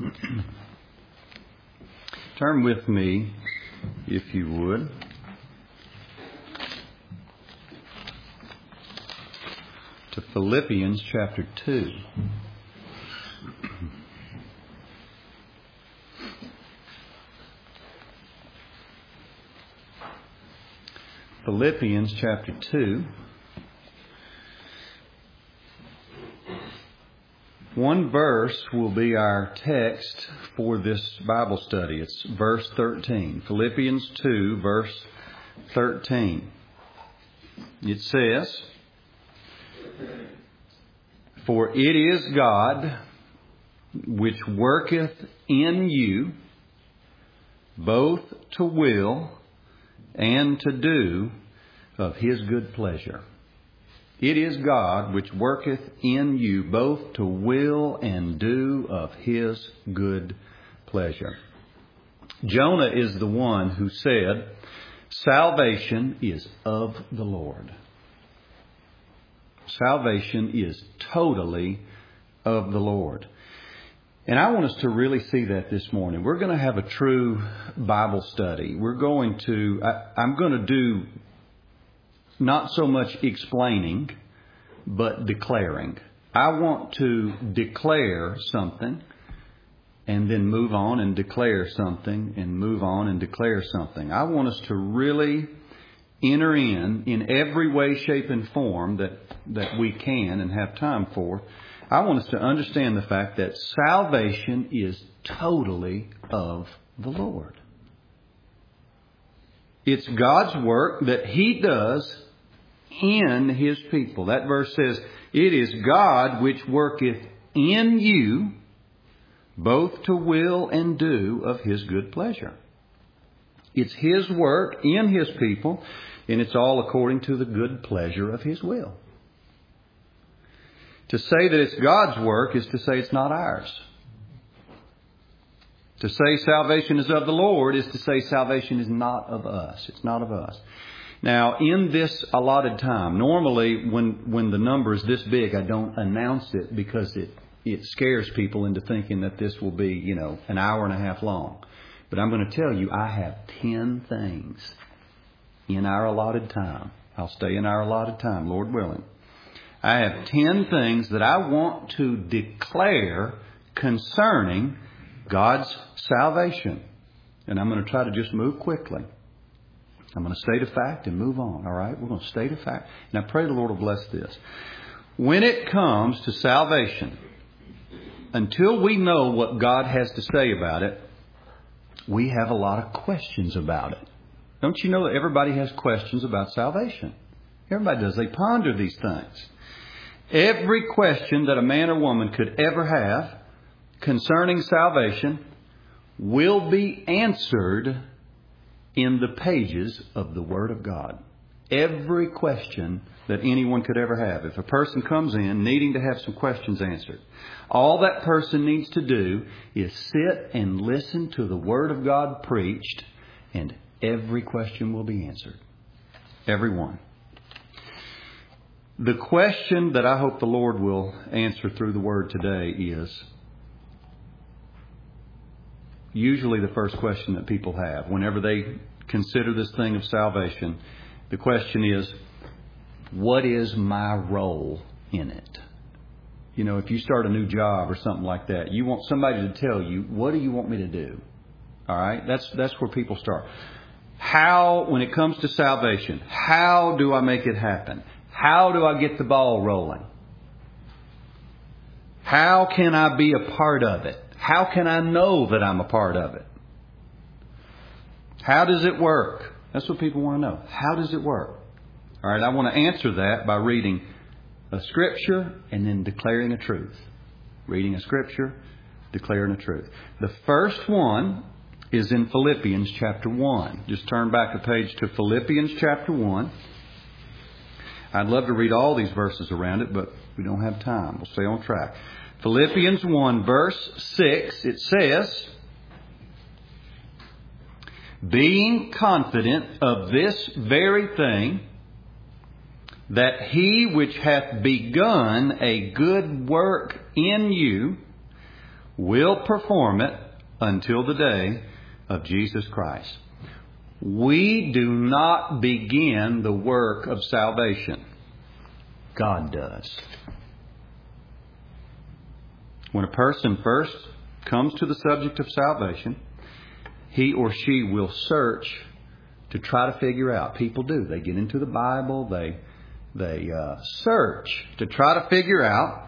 Turn with me, if you would, to Philippians chapter 2. Philippians chapter 2. One verse will be our text for this Bible study. It's verse 13. Philippians 2, verse 13. It says, "For it is God which worketh in you both to will and to do of His good pleasure." It is God which worketh in you both to will and do of His good pleasure. Jonah is the one who said, "Salvation is of the Lord." Salvation is totally of the Lord. And I want us to really see that this morning. We're going to have a true Bible study. I'm going to do not so much explaining, but declaring. I want to declare something and then move on and declare something and move on and declare something. I want us to really enter in every way, shape, and form that we can and have time for. I want us to understand the fact that salvation is totally of the Lord. It's God's work that He does in His people. That verse says, "It is God which worketh in you both to will and do of His good pleasure." It's His work in His people, and it's all according to the good pleasure of His will. To say that it's God's work is to say it's not ours. To say salvation is of the Lord is to say salvation is not of us. It's not of us. Now, in this allotted time, normally when the number is this big, I don't announce it because it scares people into thinking that this will be, an hour and a half long. But I'm going to tell you, I have 10 things in our allotted time. I'll stay in our allotted time, Lord willing. I have 10 things that I want to declare concerning God's salvation. And I'm going to try to just move quickly. I'm going to state a fact and move on. All right? We're going to state a fact. Now pray the Lord will bless this. When it comes to salvation, until we know what God has to say about it, we have a lot of questions about it. Don't you know that everybody has questions about salvation? Everybody does. They ponder these things. Every question that a man or woman could ever have concerning salvation will be answered in the pages of the Word of God. Every question that anyone could ever have. If a person comes in needing to have some questions answered, all that person needs to do is sit and listen to the Word of God preached, and every question will be answered. Every one. The question that I hope the Lord will answer through the Word today is usually the first question that people have whenever they consider this thing of salvation. The question is, what is my role in it? If you start a new job or something like that, you want somebody to tell you, what do you want me to do? All right? That's where people start. When it comes to salvation, how do I make it happen? How do I get the ball rolling? How can I be a part of it? How can I know that I'm a part of it? How does it work? That's what people want to know. How does it work? All right, I want to answer that by reading a scripture and then declaring a truth. Reading a scripture, declaring a truth. The first one is in Philippians chapter 1. Just turn back a page to Philippians chapter 1. I'd love to read all these verses around it, but we don't have time. We'll stay on track. Philippians 1 verse 6, it says, "Being confident of this very thing, that He which hath begun a good work in you will perform it until the day of Jesus Christ. We do not begin the work of salvation. God does. When a person first comes to the subject of salvation, he or she will search to try to figure out. People do. They get into the Bible. They search to try to figure out,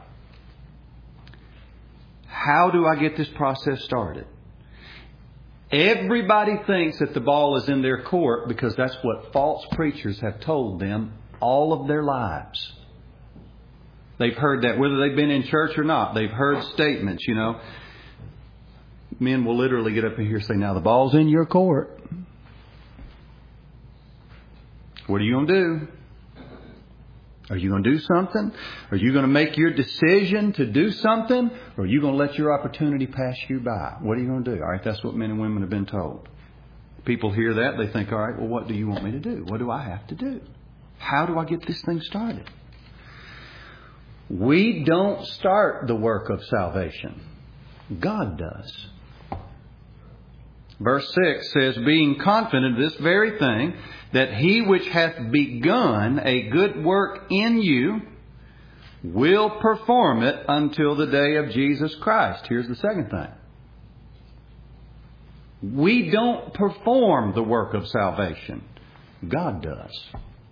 how do I get this process started? Everybody thinks that the ball is in their court because that's what false preachers have told them all of their lives. They've heard that whether they've been in church or not. They've heard statements, Men will literally get up in here and say, now the ball's in your court. What are you going to do? Are you going to do something? Are you going to make your decision to do something? Or are you going to let your opportunity pass you by? What are you going to do? All right, that's what men and women have been told. People hear that. They think, all right, well, what do you want me to do? What do I have to do? How do I get this thing started? We don't start the work of salvation. God does. Verse 6 says, being confident of this very thing, that he which hath begun a good work in you will perform it until the day of Jesus Christ. Here's the second thing. We don't perform the work of salvation. God does.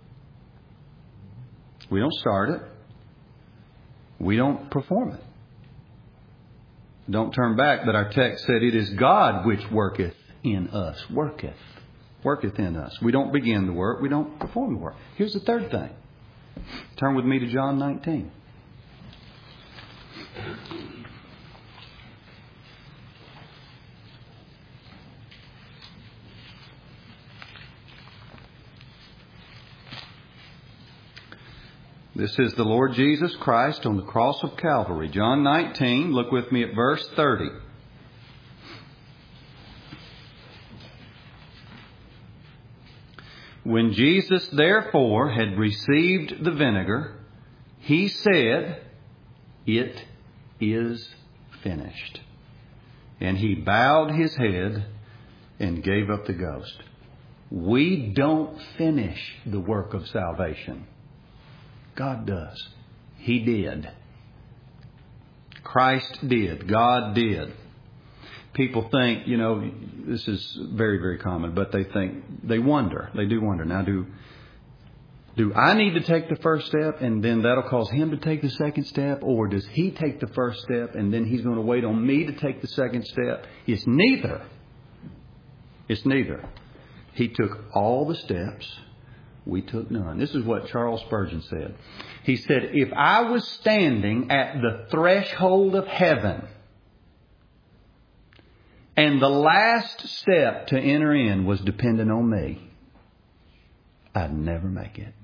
We don't start it. We don't perform it. Don't turn back, but our text said it is God which worketh in us. Worketh in us. We don't begin the work. We don't perform the work. Here's the third thing. Turn with me to John 19. This is the Lord Jesus Christ on the cross of Calvary. John 19, look with me at verse 30. When Jesus therefore had received the vinegar, he said, it is finished. And he bowed his head and gave up the ghost. We don't finish the work of salvation. God does. He did. Christ did. God did. People think, this is very, very common, but they wonder. They do wonder. Now, do I need to take the first step and then that'll cause him to take the second step? Or does he take the first step and then he's going to wait on me to take the second step? It's neither. It's neither. He took all the steps. We took none. This is what Charles Spurgeon said. He said, if I was standing at the threshold of heaven and the last step to enter in was dependent on me, I'd never make it.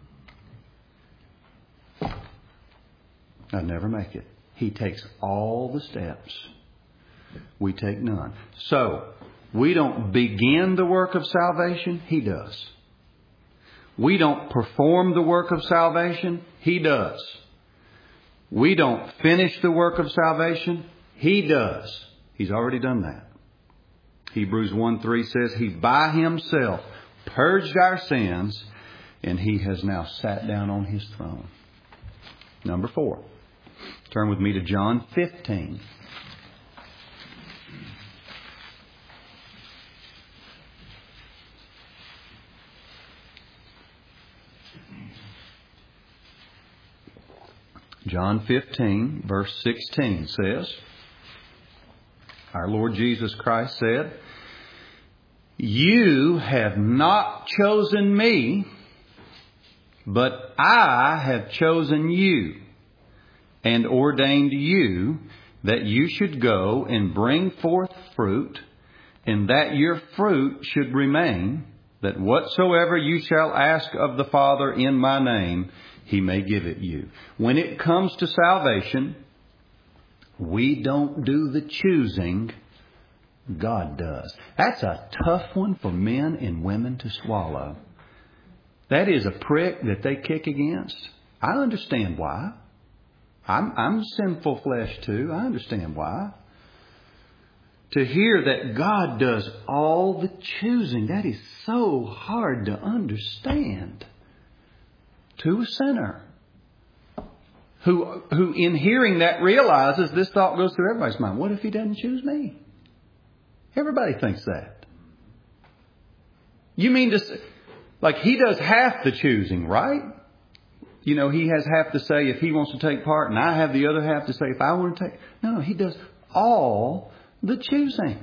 I'd never make it. He takes all the steps. We take none. So, we don't begin the work of salvation. He does. We don't perform the work of salvation. He does. We don't finish the work of salvation. He does. He's already done that. Hebrews 1:3 says, He by Himself purged our sins, and He has now sat down on His throne. Number 4. Turn with me to John 15. John 15, verse 16 says, our Lord Jesus Christ said, You have not chosen me, but I have chosen you and ordained you that you should go and bring forth fruit, and that your fruit should remain, that whatsoever you shall ask of the Father in my name, He may give it you. When it comes to salvation, we don't do the choosing. God does. That's a tough one for men and women to swallow. That is a prick that they kick against. I understand why. I'm sinful flesh too. I understand why. To hear that God does all the choosing, that is so hard to understand to a sinner who in hearing that realizes this thought goes through everybody's mind. What if He doesn't choose me? Everybody thinks that. You mean to say, like He does half the choosing, right? You know, He has half to say if He wants to take part, and I have the other half to say if I want to take. No, He does all the choosing.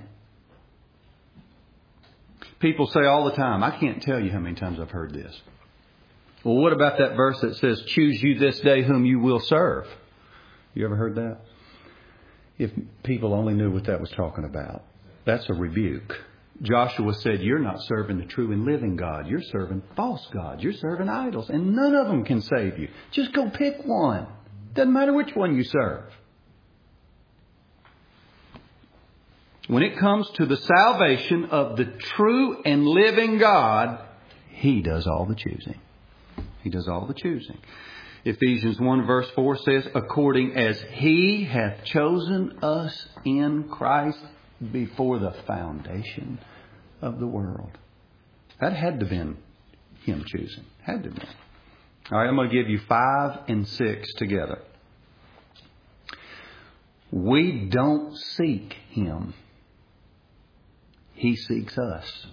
People say all the time, I can't tell you how many times I've heard this. Well, what about that verse that says, choose you this day whom you will serve? You ever heard that? If people only knew what that was talking about. That's a rebuke. Joshua said, you're not serving the true and living God. You're serving false gods. You're serving idols. And none of them can save you. Just go pick one. Doesn't matter which one you serve. When it comes to the salvation of the true and living God, He does all the choosing. He does all the choosing. Ephesians 1 verse 4 says, according as He hath chosen us in Christ before the foundation of the world. That had to have been Him choosing. Had to have been. All right, I'm going to give you 5 and 6 together. We don't seek Him. He seeks us.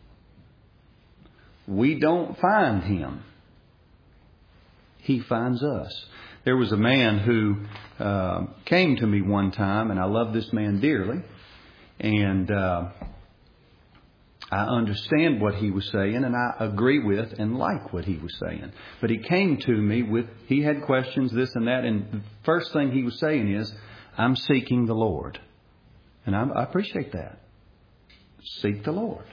We don't find Him. He finds us. There was a man who came to me one time, and I love this man dearly. And I understand what he was saying, and I agree with and like what he was saying. But he came to me he had questions, this and that. And the first thing he was saying is, I'm seeking the Lord. And I appreciate that. Seek the Lord.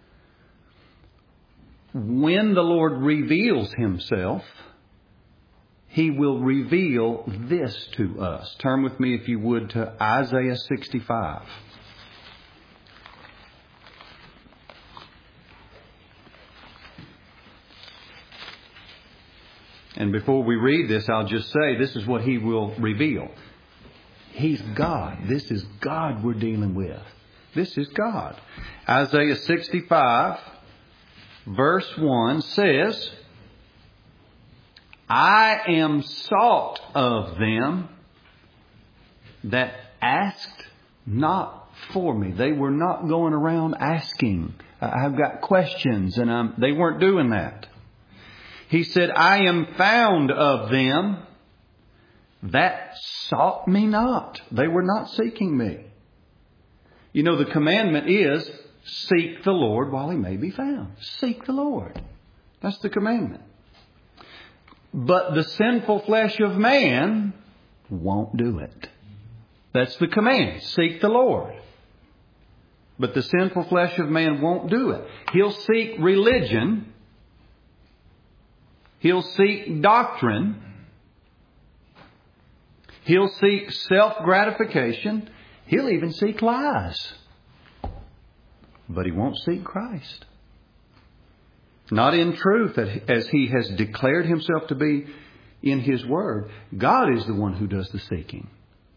When the Lord reveals Himself, He will reveal this to us. Turn with me, if you would, to Isaiah 65. And before we read this, I'll just say this is what He will reveal. He's God. This is God we're dealing with. This is God. Isaiah 65, verse 1 says, I am sought of them that asked not for me. They were not going around asking. I've got questions, and they weren't doing that. He said, I am found of them that sought me not. They were not seeking me. You know, the commandment is, seek the Lord while He may be found. Seek the Lord. That's the commandment. But the sinful flesh of man won't do it. That's the command. Seek the Lord. But the sinful flesh of man won't do it. He'll seek religion. He'll seek doctrine. He'll seek self-gratification. He'll even seek lies. But he won't seek Christ. Not in truth, as He has declared Himself to be in His Word. God is the one who does the seeking.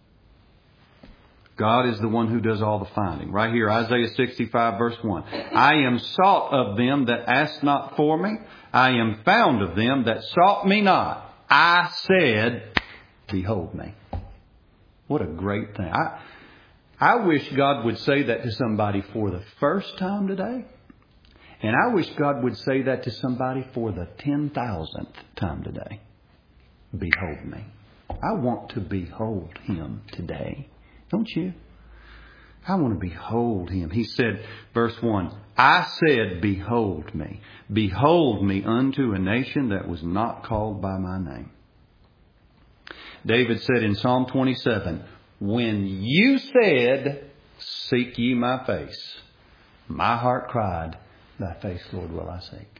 God is the one who does all the finding. Right here, Isaiah 65 verse 1. I am sought of them that asked not for me. I am found of them that sought me not. I said, behold me. What a great thing. I wish God would say that to somebody for the first time today. And I wish God would say that to somebody for the 10,000th time today. Behold me. I want to behold Him today. Don't you? I want to behold Him. He said, verse 1, I said, behold me. Behold me unto a nation that was not called by my name. David said in Psalm 27, when you said, seek ye my face, my heart cried, thy face, Lord, will I seek.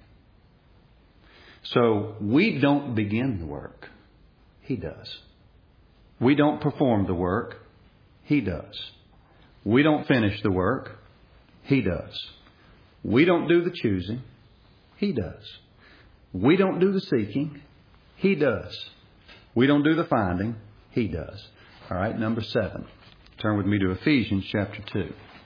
So we don't begin the work. He does. We don't perform the work. He does. We don't finish the work. He does. We don't do the choosing. He does. We don't do the seeking. He does. We don't do the finding. He does. All right, number 7. Turn with me to Ephesians chapter 2.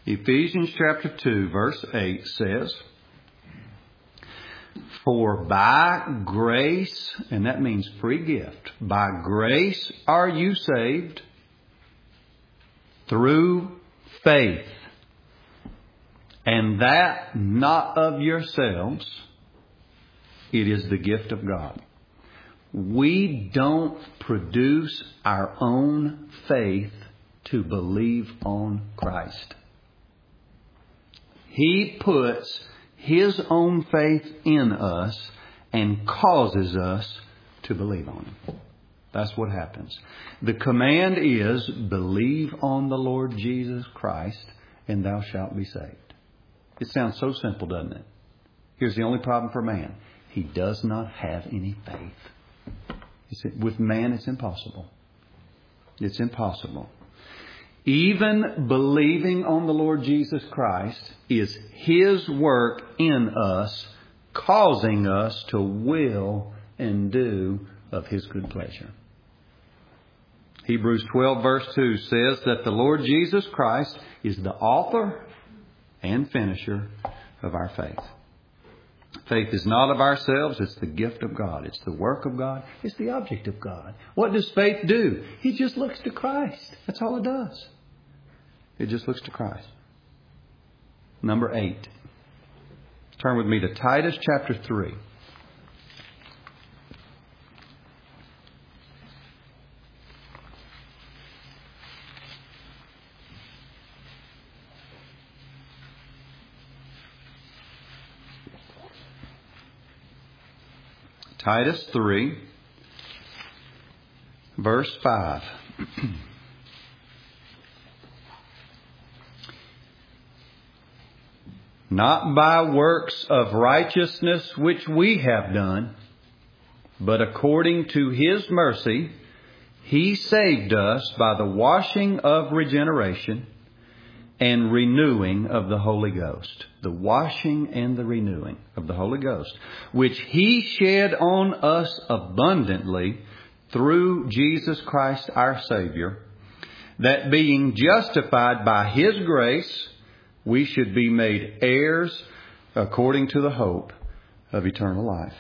Ephesians chapter 2, verse 8 says, "For by grace," and that means free gift, "by grace are you saved through faith, and that not of yourselves, it is the gift of God." We don't produce our own faith to believe on Christ. He puts His own faith in us and causes us to believe on Him. That's what happens. The command is, believe on the Lord Jesus Christ and thou shalt be saved. It sounds so simple, doesn't it? Here's the only problem for man. He does not have any faith. With man, it's impossible. It's impossible. Even believing on the Lord Jesus Christ is His work in us, causing us to will and do of His good pleasure. Hebrews 12 verse 2 says that the Lord Jesus Christ is the author and finisher of our faith. Faith is not of ourselves, it's the gift of God. It's the work of God. It's the object of God. What does faith do? He just looks to Christ. That's all it does. It just looks to Christ. Number 8. Turn with me to Titus chapter 3. Titus 3, verse 5. Not by works of righteousness which we have done, but according to His mercy, He saved us by the washing of regeneration and renewing of the Holy Ghost. The washing and the renewing of the Holy Ghost, which He shed on us abundantly through Jesus Christ our Savior, that being justified by His grace, we should be made heirs according to the hope of eternal life.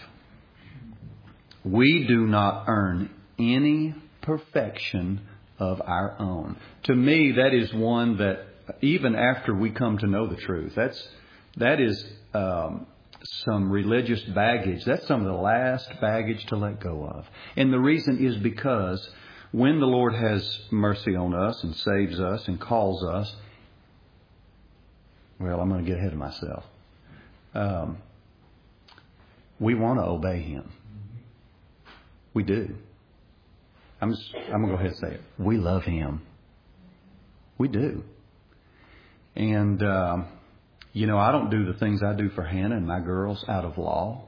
We do not earn any perfection of our own. To me, that is one that even after we come to know the truth, that is some religious baggage. That's some of the last baggage to let go of. And the reason is because when the Lord has mercy on us and saves us and calls us, well, I'm going to get ahead of myself. We want to obey Him. We do. I'm going to go ahead and say it. We love Him. We do. And, I don't do the things I do for Hannah and my girls out of law.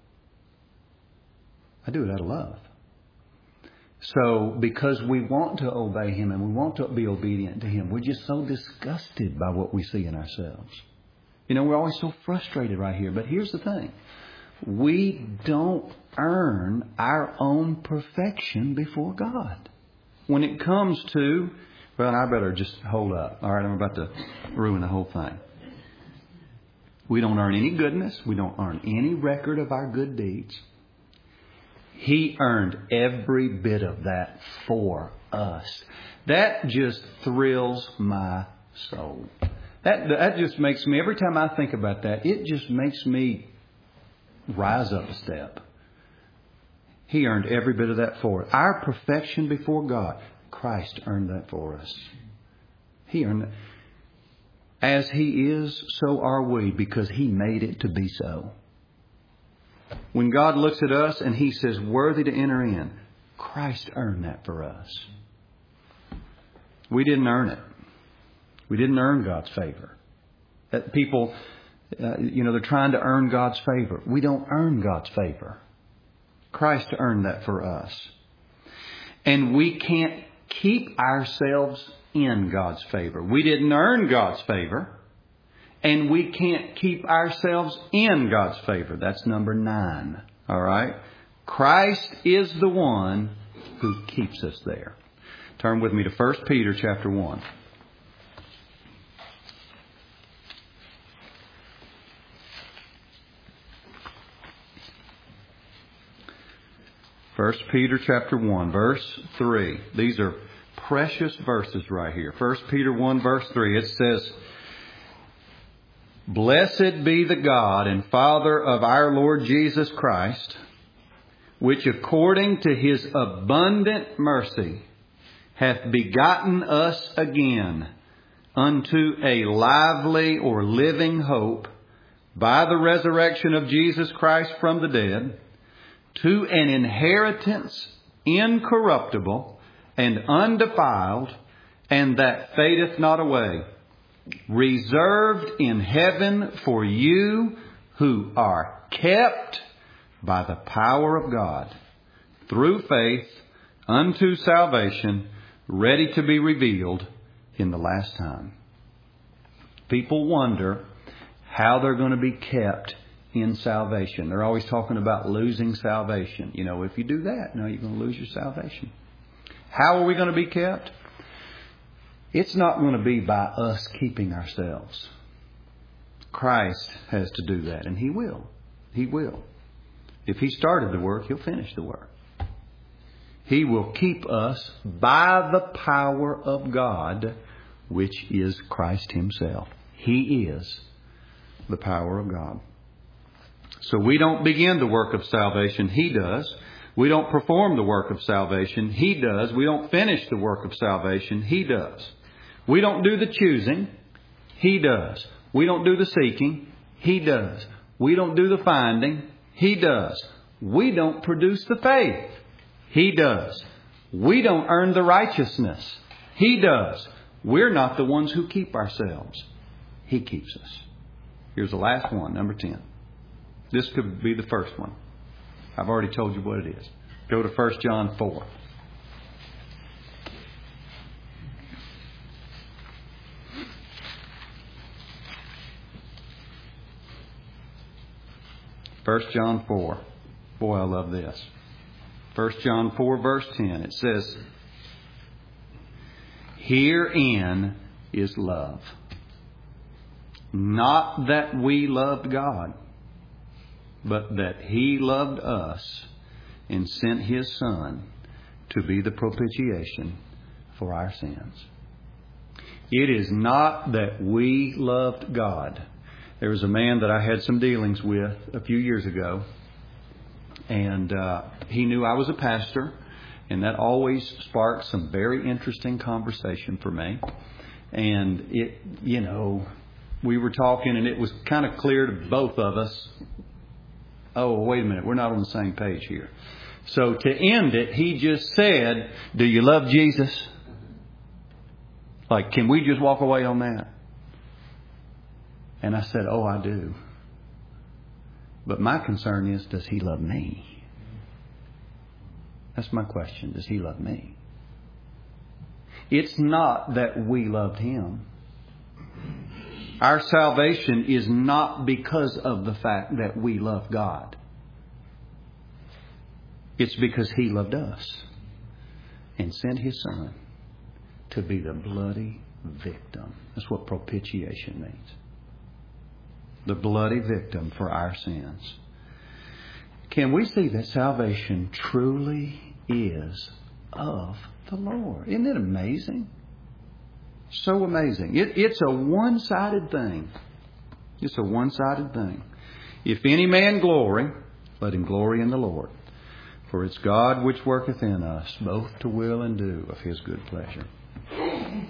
I do it out of love. So, because we want to obey Him and we want to be obedient to Him, we're just so disgusted by what we see in ourselves. We're always so frustrated right here. But here's the thing. We don't earn our own perfection before God. When it comes to, well, I better just hold up. All right, I'm about to ruin the whole thing. We don't earn any goodness. We don't earn any record of our good deeds. He earned every bit of that for us. That just thrills my soul. That just makes me, every time I think about that, it just makes me rise up a step. He earned every bit of that for us. Our perfection before God, Christ earned that for us. He earned it. As He is, so are we, because He made it to be so. When God looks at us and He says, worthy to enter in, Christ earned that for us. We didn't earn it. We didn't earn God's favor. That people, they're trying to earn God's favor. We don't earn God's favor. Christ earned that for us. And we can't keep ourselves in God's favor. We didn't earn God's favor. And we can't keep ourselves in God's favor. That's number 9. All right? Christ is the one who keeps us there. Turn with me to 1 Peter chapter 1. 1 Peter chapter 1, verse 3. These are precious verses right here. 1 Peter 1, verse 3. It says, "Blessed be the God and Father of our Lord Jesus Christ, which according to His abundant mercy hath begotten us again unto a lively or living hope by the resurrection of Jesus Christ from the dead, to an inheritance incorruptible and undefiled, and that fadeth not away, reserved in heaven for you who are kept by the power of God through faith unto salvation, ready to be revealed in the last time." People wonder how they're going to be kept in salvation. They're always talking about losing salvation. You know, if you do that, no, you're going to lose your salvation. How are we going to be kept? It's not going to be by us keeping ourselves. Christ has to do that, and He will. He will. If He started the work, He'll finish the work. He will keep us by the power of God, which is Christ Himself. He is the power of God. So we don't begin the work of salvation. He does. We don't perform the work of salvation. He does. We don't finish the work of salvation. He does. We don't do the choosing. He does. We don't do the seeking. He does. We don't do the finding. He does. We don't produce the faith. He does. We don't earn the righteousness. He does. We're not the ones who keep ourselves. He keeps us. Here's the last one, number 10. This could be the first one. I've already told you what it is. Go to 1 John 4. First John 4. Boy, I love this. 1 John 4, verse 10. It says, "Herein is love. Not that we loved God, but that He loved us and sent His Son to be the propitiation for our sins." It is not that we loved God. There was a man that I had some dealings with a few years ago, and he knew I was a pastor, and that always sparked some very interesting conversation for me. And it, you know, we were talking, and it was kind of clear to both of us, oh, wait a minute, we're not on the same page here. So to end it, he just said, "Do you love Jesus?" Like, can we just walk away on that? And I said, "Oh, I do. But my concern is, does He love me?" That's my question. Does He love me? It's not that we loved Him. Our salvation is not because of the fact that we love God. It's because He loved us and sent His Son to be the bloody victim. That's what propitiation means. The bloody victim for our sins. Can we see that salvation truly is of the Lord? Isn't it amazing? So amazing. It's a one-sided thing. It's a one-sided thing. "If any man glory, let him glory in the Lord. For it's God which worketh in us, both to will and do of His good pleasure."